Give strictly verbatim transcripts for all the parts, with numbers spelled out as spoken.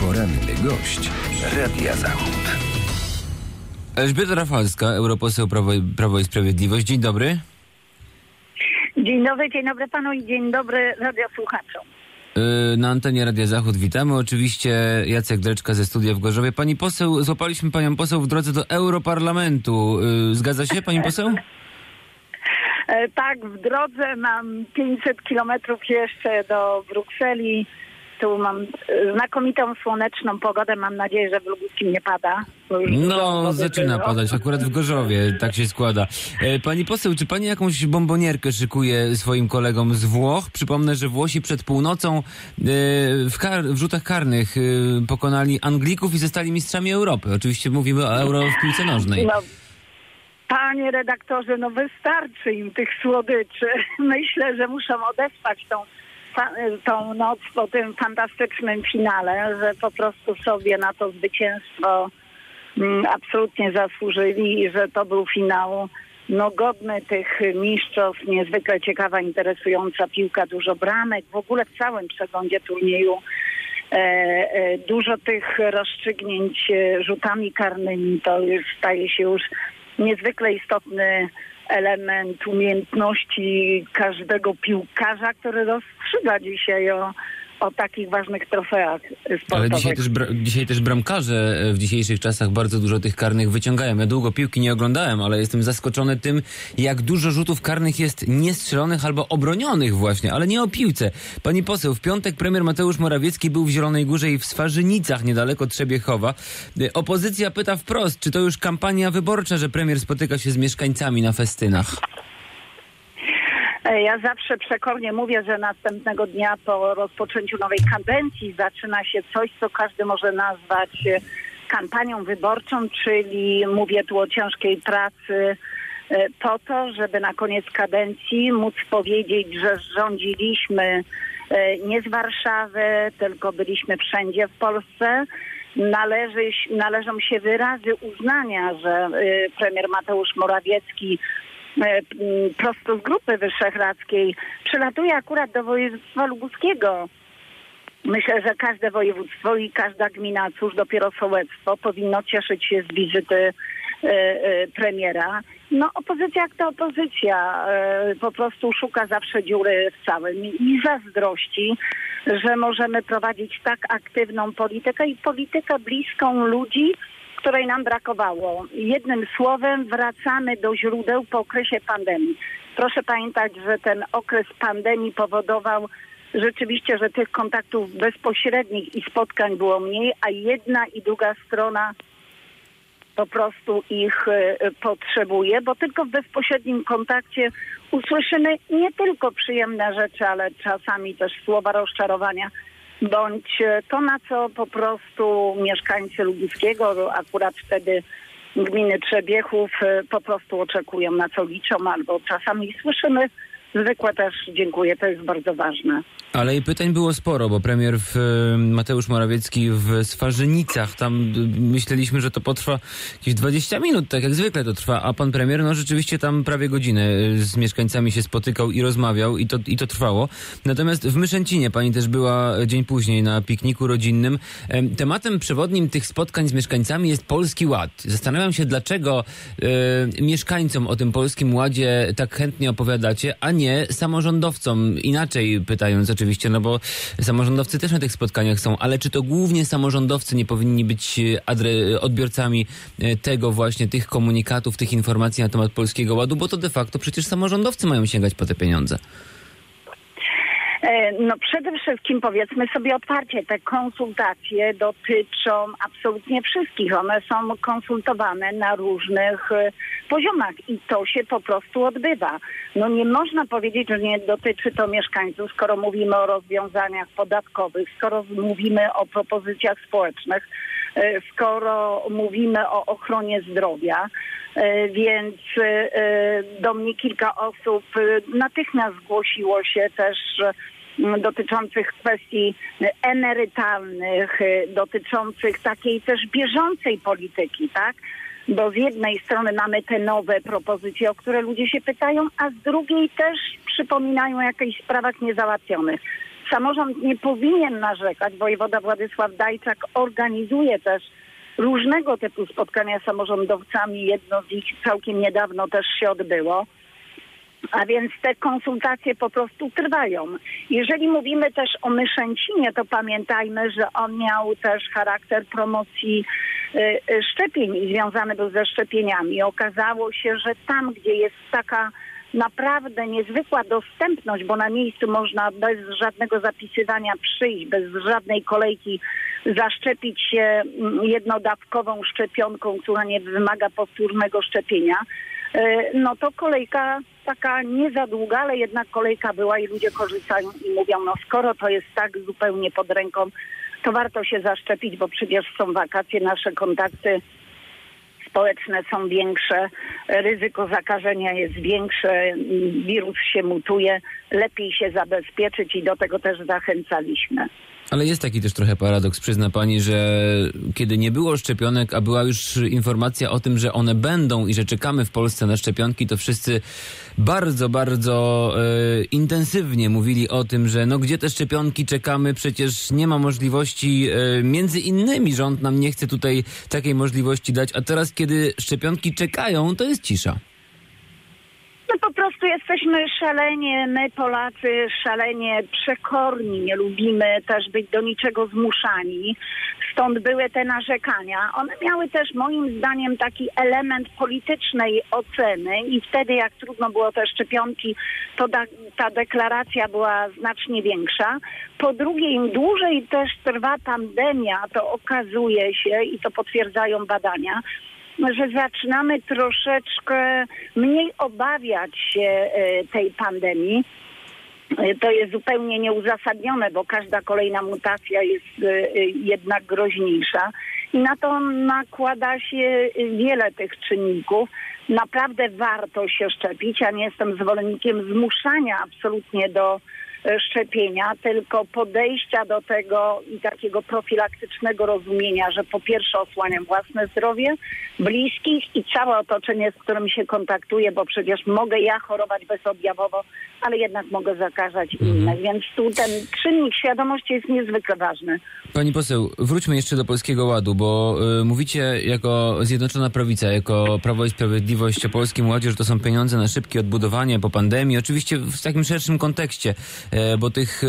Poranny gość Radia Zachód. Elżbieta Rafalska, europoseł Prawo i, Prawo i Sprawiedliwość. Dzień dobry. Dzień dobry, dzień dobry panu i dzień dobry radiosłuchaczom. Yy, na antenie Radia Zachód witamy. Oczywiście Jacek Dreczka ze studia w Gorzowie. Pani poseł, złapaliśmy panią poseł w drodze do Europarlamentu. Yy, zgadza się pani poseł? Tak, w drodze mam pięćset kilometrów jeszcze do Brukseli. Tu mam znakomitą, słoneczną pogodę. Mam nadzieję, że w Lubuskim nie pada. No, zaczyna padać. Akurat w Gorzowie tak się składa. Pani poseł, czy pani jakąś bombonierkę szykuje swoim kolegom z Włoch? Przypomnę, że Włosi przed północą w, kar- w rzutach karnych pokonali Anglików i zostali mistrzami Europy. Oczywiście mówimy o Euro w piłce nożnej. No. Panie redaktorze, no wystarczy im tych słodyczy. Myślę, że muszą odespać tą, tą noc po tym fantastycznym finale, że po prostu sobie na to zwycięstwo mm, absolutnie zasłużyli i że to był finał no, godny tych mistrzów, niezwykle ciekawa, interesująca piłka, dużo bramek, w ogóle w całym przeglądzie turnieju. E, e, dużo tych rozstrzygnięć rzutami karnymi, to już staje się już niezwykle istotny element umiejętności każdego piłkarza, który rozstrzyga dzisiaj o, o takich ważnych trofeach sportowych. Ale dzisiaj też, bra- dzisiaj też bramkarze w dzisiejszych czasach bardzo dużo tych karnych wyciągają. Ja długo piłki nie oglądałem, ale jestem zaskoczony tym, jak dużo rzutów karnych jest niestrzelonych albo obronionych właśnie, ale nie o piłce. Pani poseł, w piątek premier Mateusz Morawiecki był w Zielonej Górze i w Swarzynicach, niedaleko Trzebiechowa. Opozycja pyta wprost, czy to już kampania wyborcza, że premier spotyka się z mieszkańcami na festynach? Ja zawsze przekornie mówię, że następnego dnia po rozpoczęciu nowej kadencji zaczyna się coś, co każdy może nazwać kampanią wyborczą, czyli mówię tu o ciężkiej pracy po to, żeby na koniec kadencji móc powiedzieć, że rządziliśmy nie z Warszawy, tylko byliśmy wszędzie w Polsce. Należy, należą się wyrazy uznania, że premier Mateusz Morawiecki prosto z Grupy Wyszehradzkiej przylatuje akurat do województwa lubuskiego. Myślę, że każde województwo i każda gmina, cóż dopiero sołectwo, powinno cieszyć się z wizyty e, e, premiera. No opozycja jak to opozycja, e, po prostu szuka zawsze dziury w całym i zazdrości, że możemy prowadzić tak aktywną politykę i politykę bliską ludzi, której nam brakowało. Jednym słowem wracamy do źródeł po okresie pandemii. Proszę pamiętać, że ten okres pandemii powodował rzeczywiście, że tych kontaktów bezpośrednich i spotkań było mniej, a jedna i druga strona po prostu ich y, potrzebuje, bo tylko w bezpośrednim kontakcie usłyszymy nie tylko przyjemne rzeczy, ale czasami też słowa rozczarowania, bądź to, na co po prostu mieszkańcy Lubuskiego, akurat wtedy gminy Trzebiechów, po prostu oczekują, na co liczą, albo czasami słyszymy zwykłe też dziękuję, to jest bardzo ważne. Ale i pytań było sporo, bo premier w, Mateusz Morawiecki w Swarzynicach, tam myśleliśmy, że to potrwa jakieś dwadzieścia minut, tak jak zwykle to trwa, a pan premier, no rzeczywiście tam prawie godzinę z mieszkańcami się spotykał i rozmawiał i to, i to trwało. Natomiast w Myszęcinie pani też była dzień później na pikniku rodzinnym. Tematem przewodnim tych spotkań z mieszkańcami jest Polski Ład. Zastanawiam się, dlaczego e, mieszkańcom o tym Polskim Ładzie tak chętnie opowiadacie, a nie samorządowcom. Inaczej pytając oczywiście, no bo samorządowcy też na tych spotkaniach są, ale czy to głównie samorządowcy nie powinni być adre- odbiorcami tego właśnie, tych komunikatów, tych informacji na temat Polskiego Ładu, bo to de facto przecież samorządowcy mają sięgać po te pieniądze. No przede wszystkim powiedzmy sobie otwarcie, te konsultacje dotyczą absolutnie wszystkich. One są konsultowane na różnych poziomach i to się po prostu odbywa. No nie można powiedzieć, że nie dotyczy to mieszkańców, skoro mówimy o rozwiązaniach podatkowych, skoro mówimy o propozycjach społecznych, skoro mówimy o ochronie zdrowia. Więc do mnie kilka osób natychmiast zgłosiło się też dotyczących kwestii emerytalnych, dotyczących takiej też bieżącej polityki, tak? Bo z jednej strony mamy te nowe propozycje, o które ludzie się pytają, a z drugiej też przypominają o jakichś sprawach niezałatwionych. samorząd nie powinien narzekać. Wojewoda Władysław Dajczak organizuje też różnego typu spotkania z samorządowcami. Jedno z nich całkiem niedawno też się odbyło. A więc te konsultacje po prostu trwają. Jeżeli mówimy też o Myszęcinie, to pamiętajmy, że on miał też charakter promocji y, y, szczepień i związany był ze szczepieniami. Okazało się, że tam, gdzie jest taka naprawdę niezwykła dostępność, bo na miejscu można bez żadnego zapisywania przyjść, bez żadnej kolejki zaszczepić się jednodawkową szczepionką, która nie wymaga powtórnego szczepienia, no to kolejka taka nie za długa, ale jednak kolejka była i ludzie korzystają i mówią, no skoro to jest tak zupełnie pod ręką, to warto się zaszczepić, bo przecież są wakacje, nasze kontakty społeczne są większe, ryzyko zakażenia jest większe, wirus się mutuje, lepiej się zabezpieczyć i do tego też zachęcaliśmy. Ale jest taki też trochę paradoks, przyzna pani, że kiedy nie było szczepionek, a była już informacja o tym, że one będą i że czekamy w Polsce na szczepionki, to wszyscy bardzo, bardzo e, intensywnie mówili o tym, że no gdzie te szczepionki, czekamy, przecież nie ma możliwości, e, między innymi rząd nam nie chce tutaj takiej możliwości dać, a teraz kiedy szczepionki czekają, to jest cisza. No po prostu jesteśmy szalenie, my Polacy szalenie przekorni, nie lubimy też być do niczego zmuszani. Stąd były te narzekania. One miały też moim zdaniem taki element politycznej oceny i wtedy jak trudno było te szczepionki, to da, ta deklaracja była znacznie większa. Po drugie, im dłużej też trwa pandemia, to okazuje się i to potwierdzają badania, że zaczynamy troszeczkę mniej obawiać się tej pandemii. To jest zupełnie nieuzasadnione, bo każda kolejna mutacja jest jednak groźniejsza. I na to nakłada się wiele tych czynników. Naprawdę warto się szczepić. Ja nie jestem zwolennikiem zmuszania absolutnie do szczepienia, tylko podejścia do tego i takiego profilaktycznego rozumienia, że po pierwsze osłaniam własne zdrowie, bliskich i całe otoczenie, z którym się kontaktuję, bo przecież mogę ja chorować bezobjawowo, ale jednak mogę zakażać mhm. innych, więc tu ten czynnik świadomości jest niezwykle ważny. Pani poseł, wróćmy jeszcze do Polskiego Ładu, bo y, mówicie jako Zjednoczona Prawica, jako Prawo i Sprawiedliwość o Polskim Ładzie, że to są pieniądze na szybkie odbudowanie po pandemii, oczywiście w takim szerszym kontekście, y, bo tych y,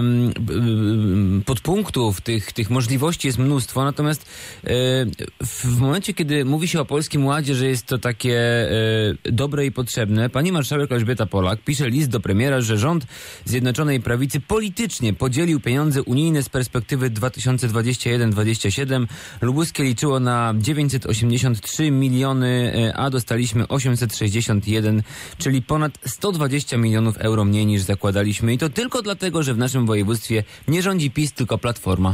y, podpunktów, tych, tych możliwości jest mnóstwo, natomiast y, w momencie, kiedy mówi się o Polskim Ładzie, że jest to takie y, dobre i potrzebne, pani marszałek Elżbieta Polak pisze list do premiera, że rząd Zjednoczonej Prawicy politycznie podzielił pieniądze unijne z perspektywy dwa tysiące dwudziesty pierwszy do dwudziestego siódmego. Lubuskie liczyło na dziewięćset osiemdziesiąt trzy miliony, a dostaliśmy osiemset sześćdziesiąt jeden, czyli ponad sto dwadzieścia milionów euro mniej niż zakładaliśmy. I to tylko dlatego, że w naszym województwie nie rządzi PiS, tylko Platforma.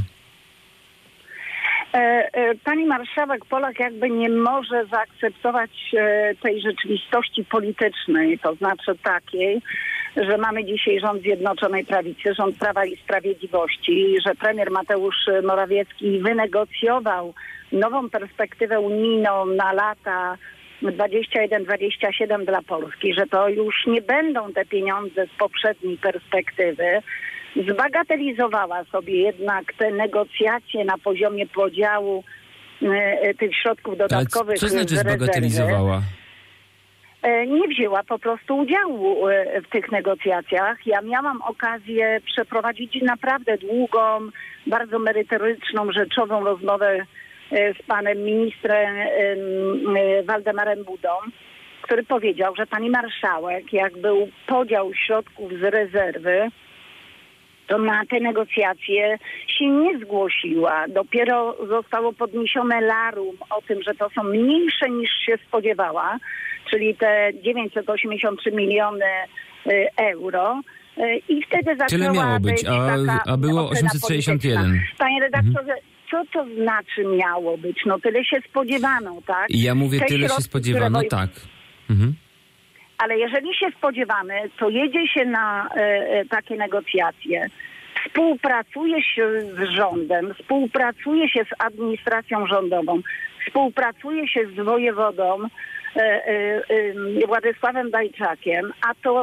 Pani marszałek Polak jakby nie może zaakceptować tej rzeczywistości politycznej, to znaczy takiej, że mamy dzisiaj rząd Zjednoczonej Prawicy, rząd Prawa i Sprawiedliwości, że premier Mateusz Morawiecki wynegocjował nową perspektywę unijną na lata dwudziesty pierwszy dwudziesty siódmy dla Polski, że to już nie będą te pieniądze z poprzedniej perspektywy. Zbagatelizowała sobie jednak te negocjacje na poziomie podziału y, tych środków dodatkowych. Ale co znaczy zbagatelizowała? Nie wzięła po prostu udziału w tych negocjacjach. Ja miałam okazję przeprowadzić naprawdę długą, bardzo merytoryczną, rzeczową rozmowę z panem ministrem Waldemarem Budą, który powiedział, że pani marszałek, jak był podział środków z rezerwy, to na te negocjacje się nie zgłosiła. Dopiero zostało podniesione larum o tym, że to są mniejsze niż się spodziewała, czyli te dziewięćset osiemdziesiąt trzy miliony euro. I wtedy zaczęła Tyle miało być, być a, taka a było osiemset sześćdziesiąt jeden. Panie redaktorze, mhm. co to znaczy miało być? No tyle się spodziewano, tak? I ja mówię, te tyle środki, się spodziewano, które... tak. Mhm. Ale jeżeli się spodziewamy, to jedzie się na e, takie negocjacje, współpracuje się z rządem, współpracuje się z administracją rządową, współpracuje się z wojewodą e, e, e, Władysławem Dajczakiem, a to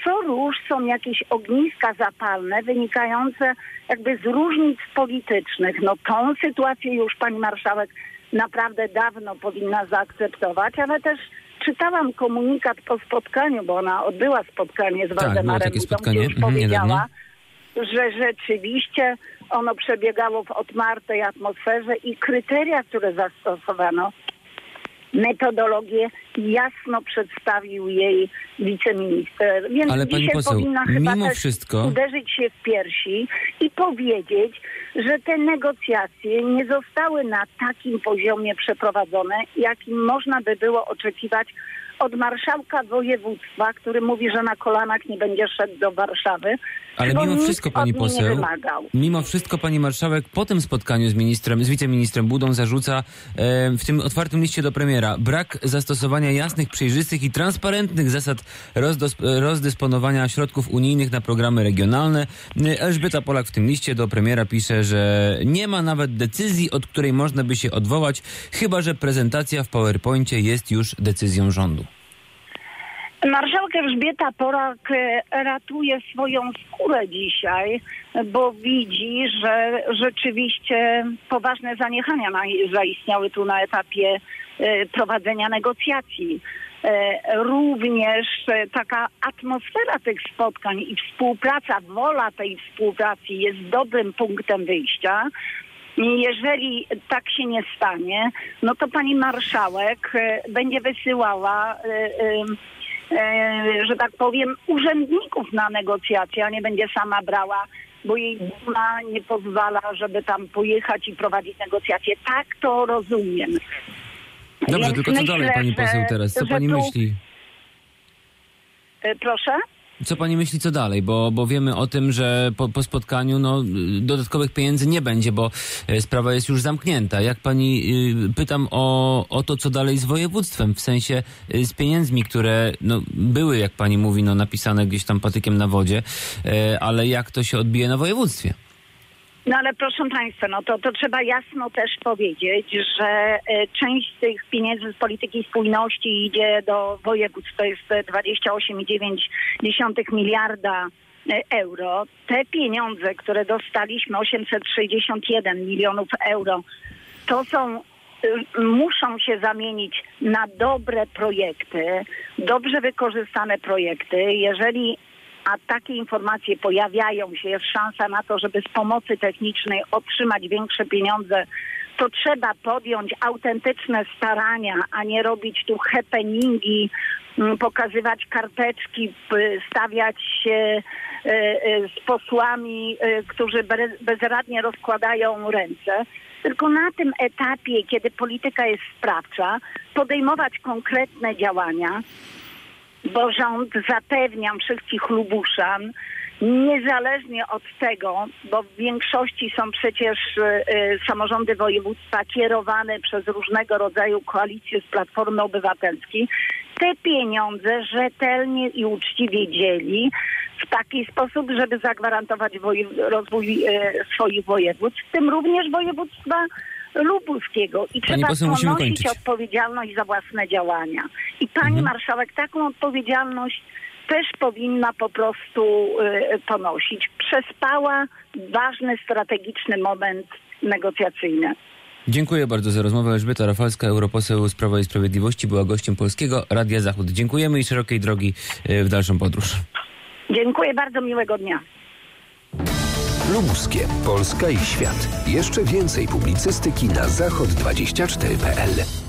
co róż są jakieś ogniska zapalne wynikające jakby z różnic politycznych. No tą sytuację już pani marszałek naprawdę dawno powinna zaakceptować, ale też czytałam komunikat po spotkaniu, bo ona odbyła spotkanie z Tak, było Waldemarem takie Budą, spotkanie, gdzie już mhm, powiedziała, że rzeczywiście ono przebiegało w otwartej atmosferze i kryteria, które zastosowano, metodologię jasno przedstawił jej wiceminister. Więc Ale pani dzisiaj poseł, powinna chyba mimo też wszystko uderzyć się w piersi i powiedzieć, że te negocjacje nie zostały na takim poziomie przeprowadzone, jakim można by było oczekiwać od marszałka województwa, który mówi, że na kolanach nie będzie szedł do Warszawy. Ale bo mimo nikt wszystko, od pani niej nie poseł, wymagał. mimo wszystko pani marszałek po tym spotkaniu z ministrem, z wiceministrem Budą zarzuca e, w tym otwartym liście do premiera brak zastosowania jasnych, przejrzystych i transparentnych zasad rozdos- rozdysponowania środków unijnych na programy regionalne. Elżbieta Polak w tym liście do premiera pisze, że nie ma nawet decyzji, od której można by się odwołać, chyba że prezentacja w PowerPoincie jest już decyzją rządu. Marszałek Elżbieta Polak ratuje swoją skórę dzisiaj, bo widzi, że rzeczywiście poważne zaniechania zaistniały tu na etapie prowadzenia negocjacji. Również taka atmosfera tych spotkań i współpraca, wola tej współpracy jest dobrym punktem wyjścia. Jeżeli tak się nie stanie, no to pani marszałek będzie wysyłała, że tak powiem, urzędników na negocjacje, a nie będzie sama brała, bo jej duma nie pozwala, żeby tam pojechać i prowadzić negocjacje. Tak to rozumiem. Dobrze, Więc tylko co myślę, dalej, pani poseł, teraz? Co że pani tu... myśli? Proszę? Co pani myśli, co dalej? Bo, bo wiemy o tym, że po, po spotkaniu no, dodatkowych pieniędzy nie będzie, bo e, sprawa jest już zamknięta. Jak pani, y, pytam o, o to, co dalej z województwem, w sensie y, z pieniędzmi, które no, były, jak pani mówi, no, napisane gdzieś tam patykiem na wodzie, e, ale jak to się odbije na województwie? No ale proszę państwa, no to, to trzeba jasno też powiedzieć, że e, część z tych pieniędzy z polityki spójności idzie do województw, to jest dwadzieścia osiem i dziewięć dziesiątych miliarda euro. Te pieniądze, które dostaliśmy, osiemset sześćdziesiąt jeden milionów euro, to są, y, muszą się zamienić na dobre projekty, dobrze wykorzystane projekty. Jeżeli a takie informacje pojawiają się, jest szansa na to, żeby z pomocy technicznej otrzymać większe pieniądze, to trzeba podjąć autentyczne starania, a nie robić tu happeningi, pokazywać karteczki, stawiać się z posłami, którzy bezradnie rozkładają ręce. Tylko na tym etapie, kiedy polityka jest sprawcza, podejmować konkretne działania, bo rząd, zapewniam wszystkich lubuszan, niezależnie od tego, bo w większości są przecież y, samorządy województwa kierowane przez różnego rodzaju koalicje z Platformy Obywatelskiej, te pieniądze rzetelnie i uczciwie dzieli w taki sposób, żeby zagwarantować wojew- rozwój y, swoich województw, w tym również województwa lubuskiego. I Pani trzeba poseł, musimy ponosić kończyć. odpowiedzialność za własne działania. I pani Mhm. marszałek taką odpowiedzialność też powinna po prostu y, ponosić. Przespała ważny, strategiczny moment negocjacyjny. Dziękuję bardzo za rozmowę. Elżbieta Rafalska, europoseł z Prawa i Sprawiedliwości, była gościem Polskiego Radia Zachód. Dziękujemy i szerokiej drogi w dalszą podróż. Dziękuję bardzo, miłego dnia. Lubuskie, Polska i świat. Jeszcze więcej publicystyki na zachod dwadzieścia cztery kropka p l.